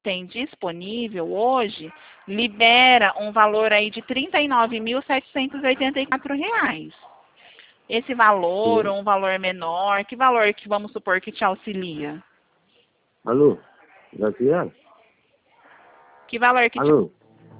tem disponível hoje libera um valor aí de R$ 39.784. Esse valor ou um valor menor, que valor que vamos supor que te auxilia? Alô? Graciela? Que valor que te... Alô?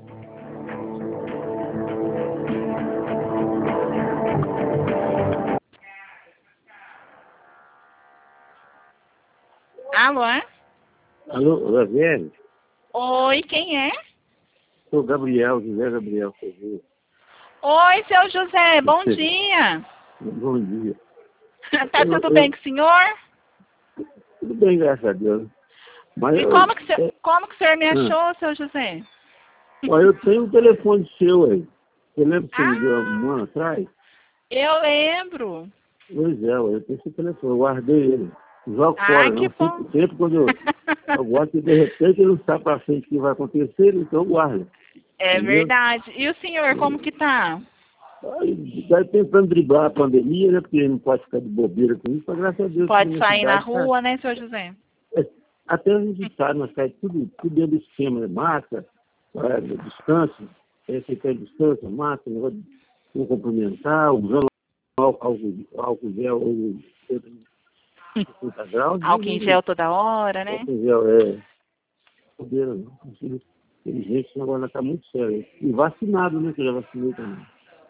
Alô? Alô, Graciela? Oi, quem é? Sou Gabriel, José Gabriel Ferreira. Oi, seu José, bom dia. Bom dia. Tá tudo bem com o senhor? Tudo bem, graças a Deus. Mas E como que o senhor me achou, seu José? Olha, eu tenho um telefone seu aí. Você lembra que você me deu um ano atrás? Eu lembro. Pois é, eu tenho esse telefone, eu guardei ele. Não jogo fora, Que não. bom. Sempre quando eu gosto e de repente ele não sabe para frente o que vai acontecer, então eu guardo. É Entendeu? verdade. E o senhor, como que tá? Está tentando driblar a pandemia, né? Porque não pode ficar de bobeira com isso, mas graças a Deus. Pode sair na cidade, rua, né, seu José? Até a gente sabe, mas cai tudo dentro do esquema, né? Máscara, distância, você quer distância, máscara, negócio de não cumprimentar, usando álcool gel ou 50 graus. Álcool em gel toda hora, né? Álcool em gel, bobeira, não. Inteligente, esse negócio está muito sério. E vacinado, né? Que eu já vacinei também.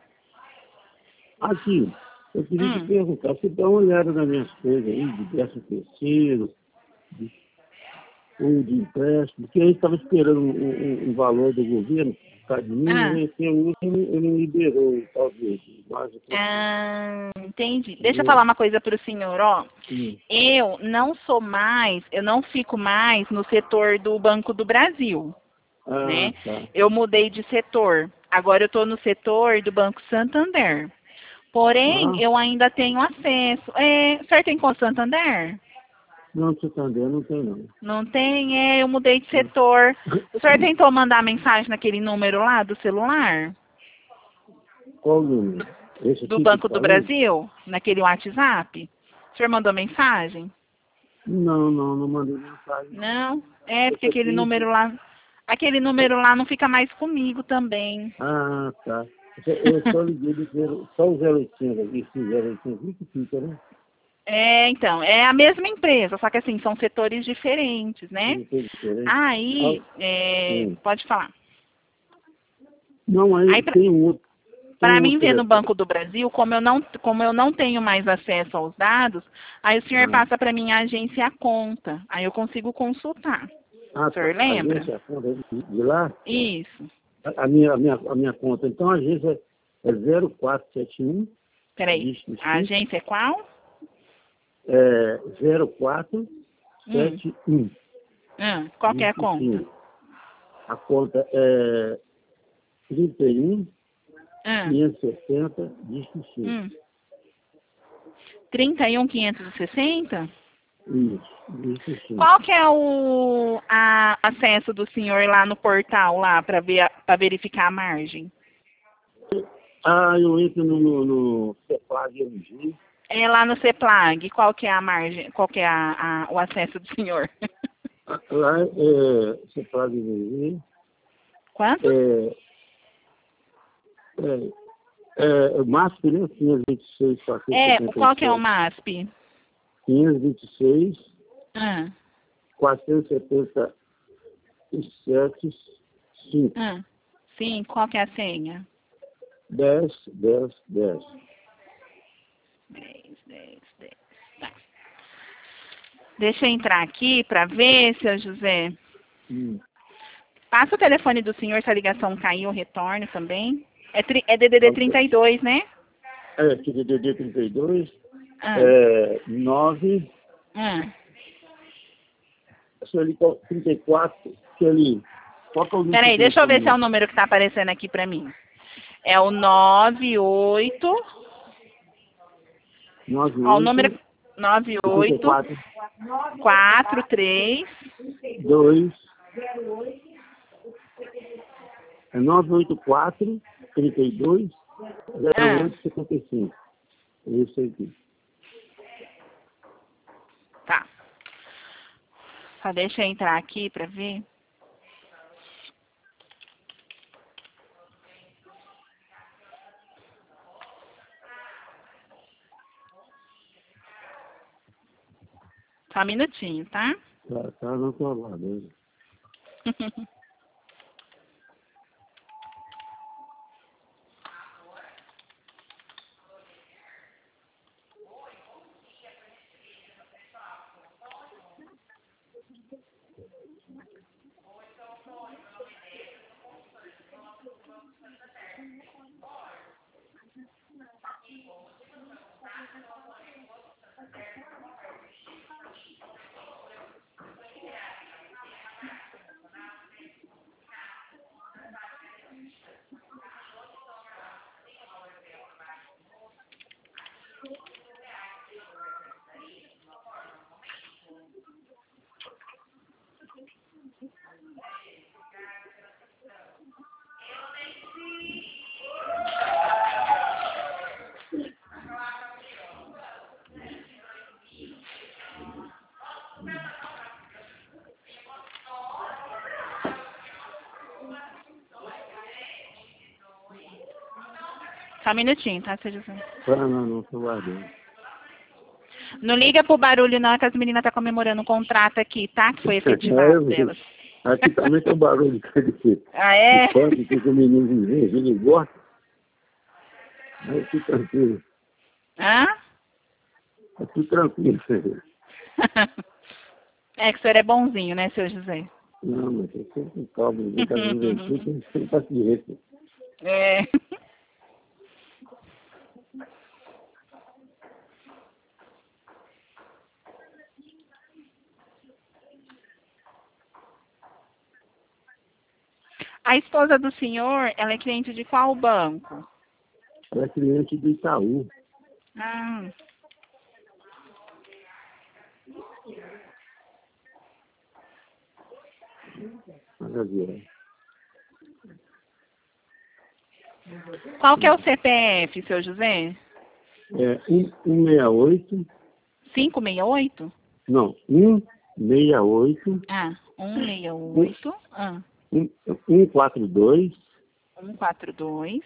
Aqui, eu queria te perguntar, você dá uma olhada nas minhas coisas aí, de 13º, ou de empréstimo, porque a gente estava esperando um valor do governo, por de mim, né? Ele não liberou, talvez. Entendi. Deixa eu falar uma coisa para o senhor, ó. Eu não fico mais no setor do Banco do Brasil, né? Tá. Eu mudei de setor. Agora eu estou no setor do Banco Santander. Porém, eu ainda tenho acesso. O senhor tem conta Santander? Não, Santander não tem, não. Não tem? Eu mudei de setor. O senhor tentou mandar mensagem naquele número lá do celular? Qual número? Esse Do aqui Banco que do Brasil? Naquele WhatsApp? O senhor mandou mensagem? Não mandei mensagem. Não? Porque aquele número lá não fica mais comigo também. Tá. Eu só liguei de só o 0800 aqui, esse 0800 que fica, né? Então, é a mesma empresa, só que assim, são setores diferentes, né? Aí, pode falar. Não, aí tem um outro. Para mim ver no Banco do Brasil, como eu não tenho mais acesso aos dados, aí o senhor passa para minha agência a conta. Aí eu consigo consultar. O senhor lembra? A conta de lá? Isso. A minha conta. Então a agência é 0471. Peraí, a agência é qual? 0471. Qual que é a conta? A conta é 31 560, dígito 5. 31.560? Isso, dígito 5. Qual que é o acesso do senhor lá no portal lá para verificar a margem? Eu entro no CEPLAG MG. É lá no CEPLAG. Qual que é a margem? Qual que é o acesso do senhor? Lá é CEPLAG MG. Quanto? MASP, né? 526, 477. Qual que é o MASP? 526, 477, 5. Sim, qual que é a senha? 10. 10. Tá. Deixa eu entrar aqui para ver, seu José. Passa o telefone do senhor, se a ligação caiu, eu retorno também. É DDD 32, né? Aqui DDD 32. 9. Ali 34. Peraí, deixa eu ver se é o número que está aparecendo aqui para mim. É o 98. Ó, o número 98 43 2 984 32 0855. É isso aqui. Tá. Só deixa eu entrar aqui para ver. Só um minutinho, tá? Tá, não tô aguardando. Só um minutinho, tá, seu José? Não tô aguardando. Não liga pro barulho não, que as meninas tá comemorando um contrato aqui, tá? Que foi efetivado delas. Aqui também tem um barulho de Ah, é? funk que o menino vive gosta. Aí fica tranquilo. Hã? É tudo tranquilo, filho. É que o senhor é bonzinho, né, seu José? Não, mas eu sempre calmo, ninguém tá juventude, tem paciência. É. A esposa do senhor, ela é cliente de qual banco? Ela é cliente do Itaú. Ah, Maravilha. qual que é o CPF, seu José? É 168, 568? não, 168, Ah, 168. Ah, 142, 142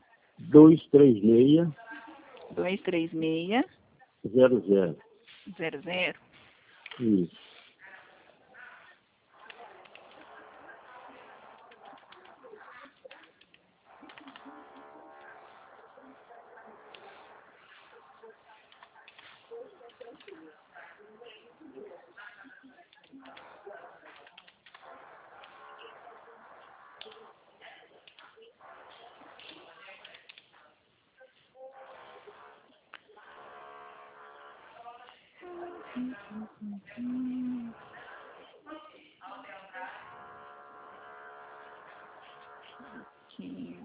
236, 236 00. 00. Isso. Aqui.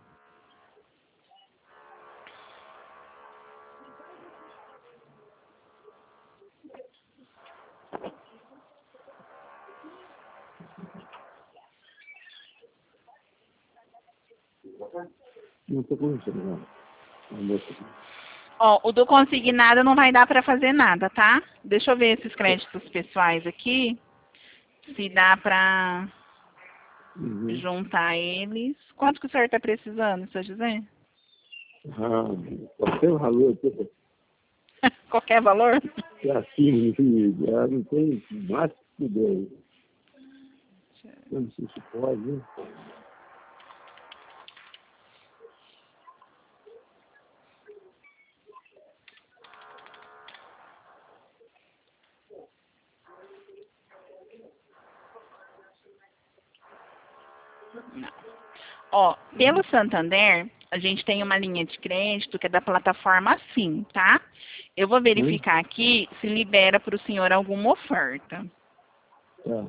Não estou conhecendo, não. A moça. Ó, o do consignado não vai dar para fazer nada, tá? Deixa eu ver esses créditos pessoais aqui, se dá para Uhum. juntar eles. Quanto que o senhor está precisando, seu José? Qualquer valor, Qualquer valor? é assim, já não tem mais que ideia. Eu não sei se pode, né? Ó, pelo Santander, a gente tem uma linha de crédito que é da plataforma Sim, tá? Eu vou verificar aqui se libera para o senhor alguma oferta. Tá.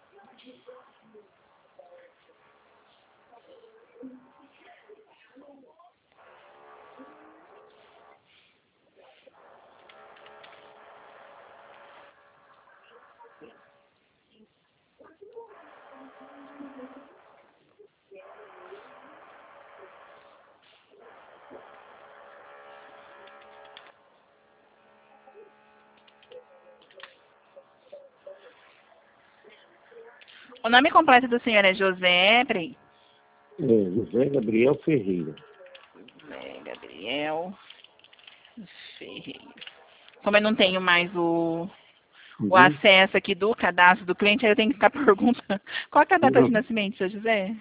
O nome completo do senhor é José, peraí. José Gabriel Ferreira. José Gabriel Ferreira. Como eu não tenho mais o o acesso aqui do cadastro do cliente, aí eu tenho que ficar perguntando. Qual que é a data de nascimento, seu José?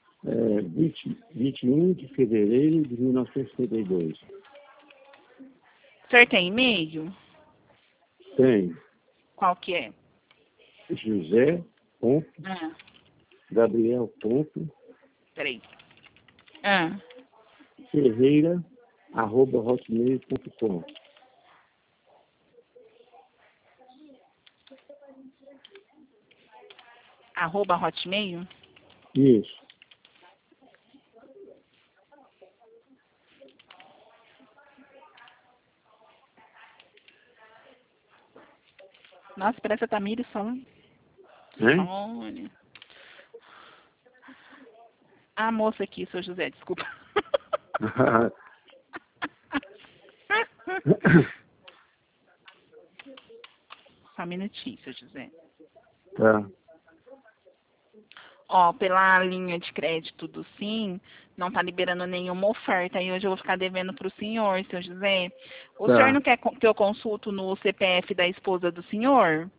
21 de fevereiro de 1952. O senhor tem e-mail? Tem. Qual que é? Gabriel. Peraí. Ferreira@hotmail.com. @hotmail? Isso. Nossa, parece a Tamires falando. Olha. A moça aqui, seu José, desculpa. Só um minutinho, seu José. Tá. Ó, pela linha de crédito do Sim, não tá liberando nenhuma oferta. E hoje eu vou ficar devendo pro senhor, seu José. O senhor não quer que eu consulto no CPF da esposa do senhor?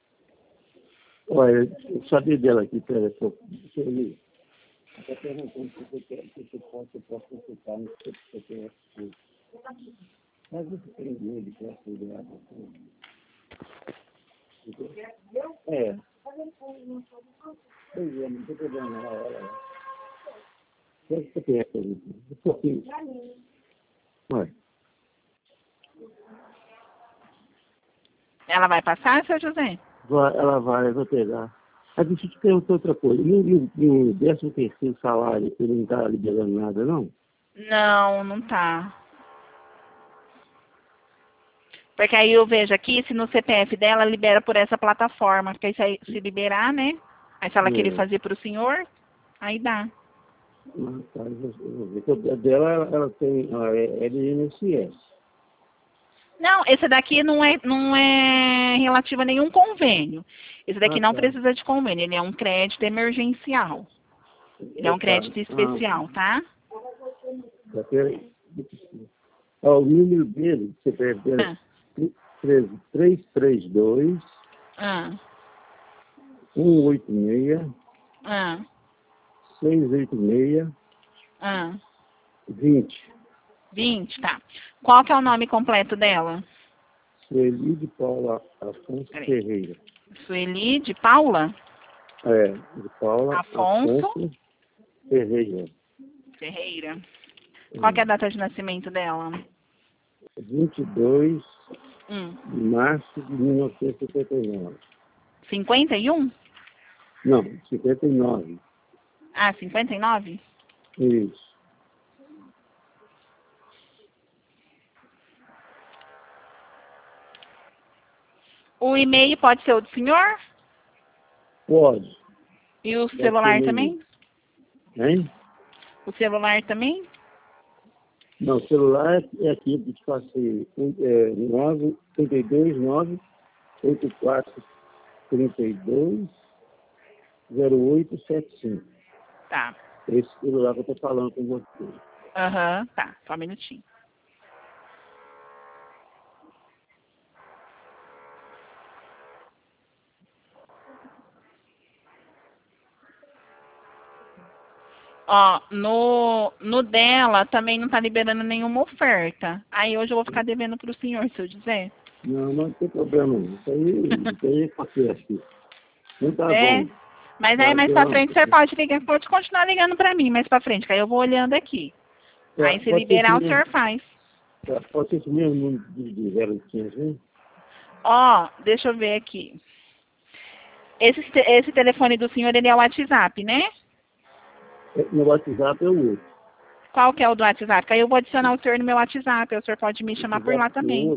Olha, eu sabia dela aqui, peraí, deixa eu ler. Até perguntando se você quer que eu possa consultar no CPF. Mas você tem ele, que é cuidado. Pois é, não tem problema na hora. Quer que você quer, um pouquinho. Ué. Ela vai passar, seu José? Ela vai, eu vou pegar. Mas deixa eu te perguntar outra coisa. No 13º salário, ele não está liberando nada, não? Não, não tá. Porque aí eu vejo aqui, se no CPF dela, libera por essa plataforma. Porque aí, se liberar, né? Aí se ela querer fazer pro senhor, aí dá. Tá, eu vou ver. A dela, ela tem, é do INSS. Não, esse daqui não é relativo a nenhum convênio. Esse daqui não precisa de convênio, ele é um crédito emergencial. Ele é um crédito especial, tá? O número dele, você perde 332 186 686 20. 20, tá. Qual que é o nome completo dela? Sueli de Paula Afonso Ferreira. Sueli de Paula? De Paula Afonso Ferreira. Ferreira. Qual que é a data de nascimento dela? 22 de março de 1959. 51? Não, 59. Ah, 59? Isso. O e-mail pode ser o do senhor? Pode. E o celular também? Hein? O celular também? Não, o celular é aqui que te passei. 982-984-32-0875. Tá. Esse celular que eu estou falando com você. Tá. Só um minutinho. Ó, no dela também não tá liberando nenhuma oferta. Aí hoje eu vou ficar devendo pro senhor, seu José. Não tem problema não. Isso aí é qualquer aqui. Não tá bom. Mas aí mais pra frente você pode ligar, pode continuar ligando pra mim mais pra frente, que aí eu vou olhando aqui. Aí se liberar o senhor faz. Pode ser esse mesmo número de 0,500, né? Ó, deixa eu ver aqui. Esse telefone do senhor, ele é o WhatsApp, né? No WhatsApp é o outro. Qual que é o do WhatsApp? Aí eu vou adicionar o senhor no meu WhatsApp, aí o senhor pode me chamar por lá também.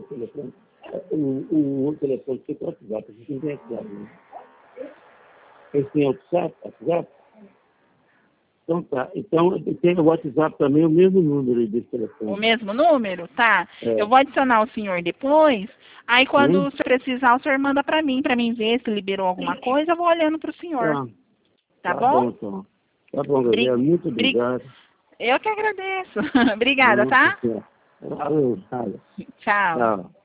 O outro telefone que tem WhatsApp, a gente não tem WhatsApp, né? Eles têm WhatsApp? Então tá. Então tem o WhatsApp também, o mesmo número desse telefone. O mesmo número? Tá. Eu vou adicionar o senhor depois. Aí quando o senhor precisar, o senhor manda pra mim ver se liberou alguma coisa, eu vou olhando pro senhor. Tá bom? Então. Tá bom, Gabriel. Muito obrigado. Eu que agradeço. Obrigada, tá? Valeu, Tchau. Tchau.